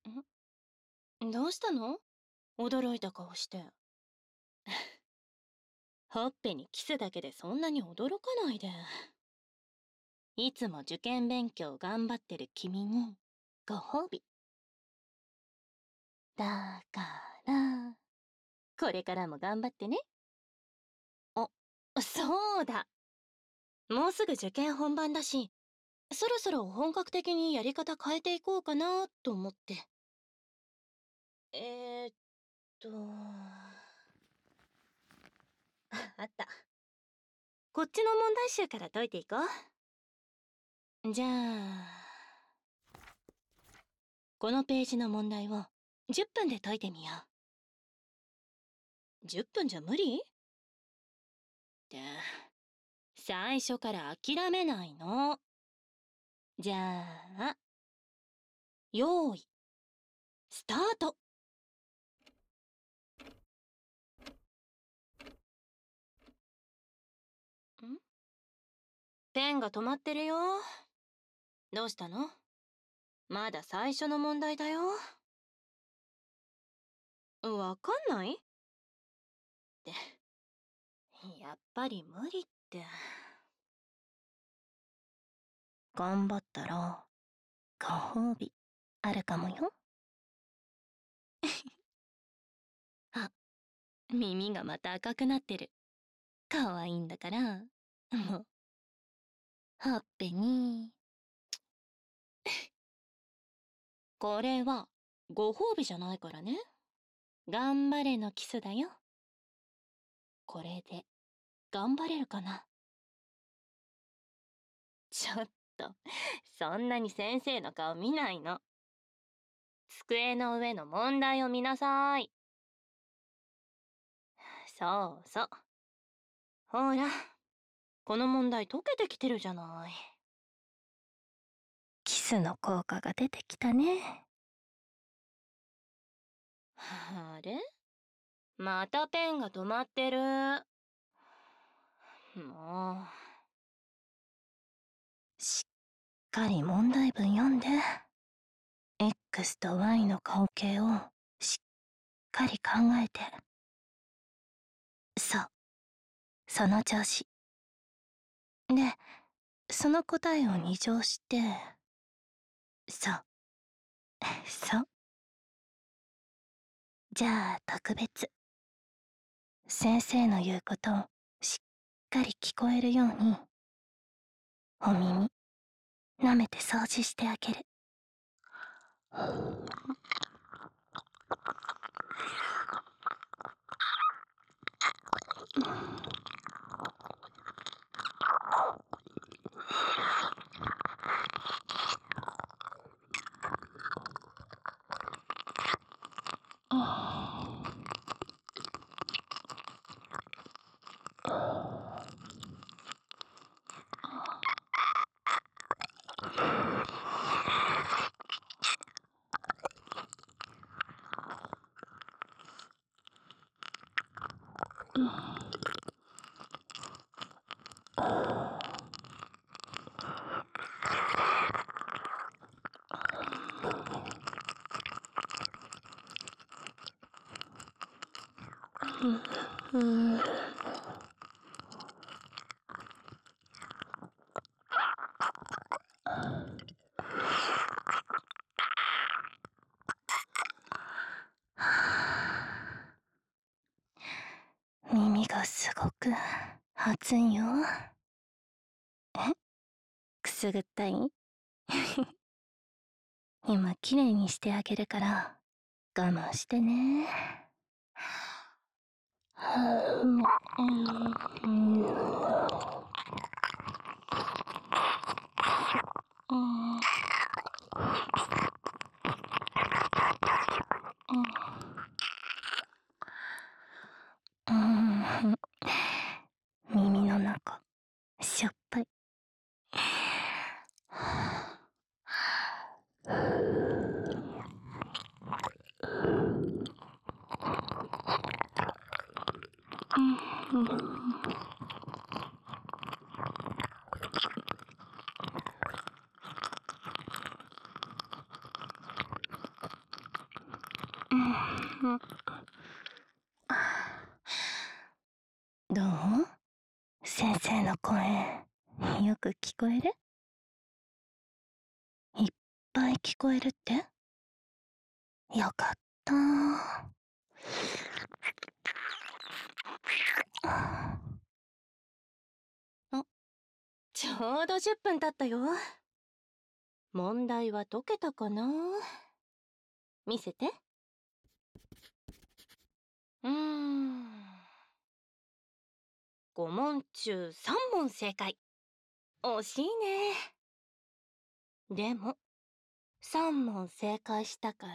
どうしたの？驚いた顔して。ほっぺにキスだけでそんなに驚かないで。いつも受験勉強頑張ってる君にご褒美。だから、これからも頑張ってね。あ、そうだ。もうすぐ受験本番だし、そろそろ本格的にやり方変えていこうかなと思って。えーっと、あった。こっちの問題集から解いていこう。じゃあ、このページの問題を10分で解いてみよう。10分じゃ無理？って、最初から諦めないの。じゃあ、用意、スタート。ペンが止まってるよ。どうしたの？まだ最初の問題だよ。わかんない？って、やっぱり無理って。頑張ったら、ご褒美、あるかもよ。あ、耳がまた赤くなってる。可愛いんだから、もう、ほっぺに。これは、ご褒美じゃないからね。頑張れのキスだよ。これで、頑張れるかな？ちょっと、そんなに先生の顔見ないの。机の上の問題を見なさい。そうそう。ほら、この問題解けてきてるじゃない。キスの効果が出てきたね。あれ？またペンが止まってる。もう。しっかり問題文読んで。X と Y の関係をしっかり考えて。そう。その調子。で、その答えを2乗して、そう。そう。じゃあ特別。先生の言うことをしっかり聞こえるように、お耳、舐めて掃除してあげる。耳がすごく熱いよ。え？くすぐったい？今きれいにしてあげるから我慢してね。耳の中しょっぱい。 どう？先生の声、よく聞こえる？いっぱい聞こえるって？よかった。あ、ちょうど10分経ったよ。問題は解けたかな？見せて。5問中3問正解。惜しいね。でも、3問正解したから、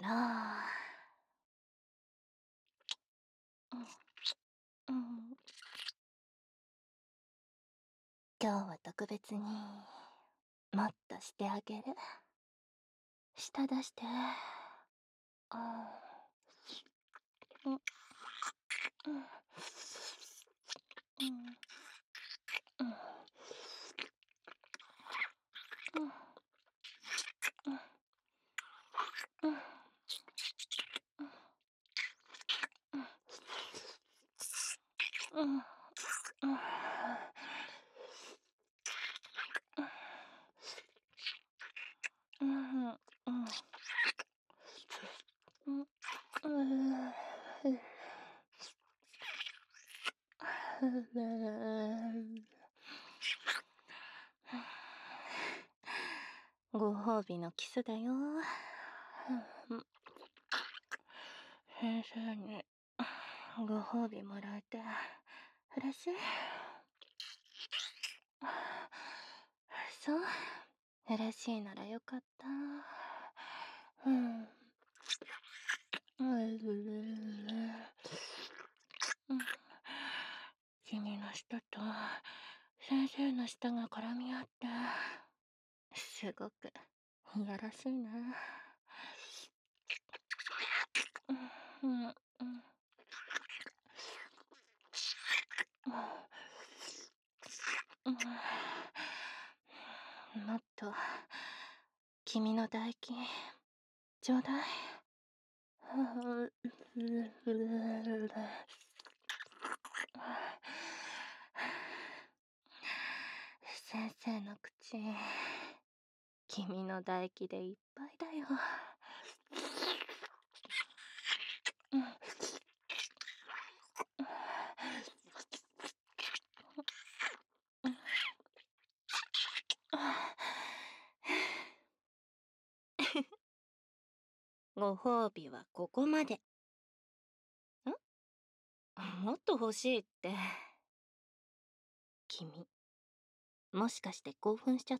今日は特別にもっとしてあげる。舌出して。ご褒美のキスだよ。先生にご褒美もらえて嬉しい。そう、嬉しいならよかった。君の舌と先生の舌が絡み合ってすごくいやらしいな。もっと君の唾液ちょうだい。先生の口、君の唾液でいっぱいだよ。ご褒美はここまで。もっと欲しいって。君、もしかして興奮しちゃった？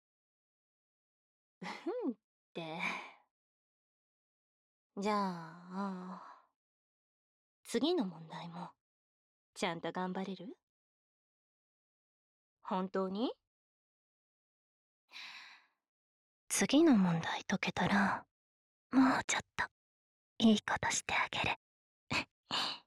うんって。じゃあ、次の問題もちゃんと頑張れる？本当に？次の問題解けたら、もうちょっといいことしてあげる。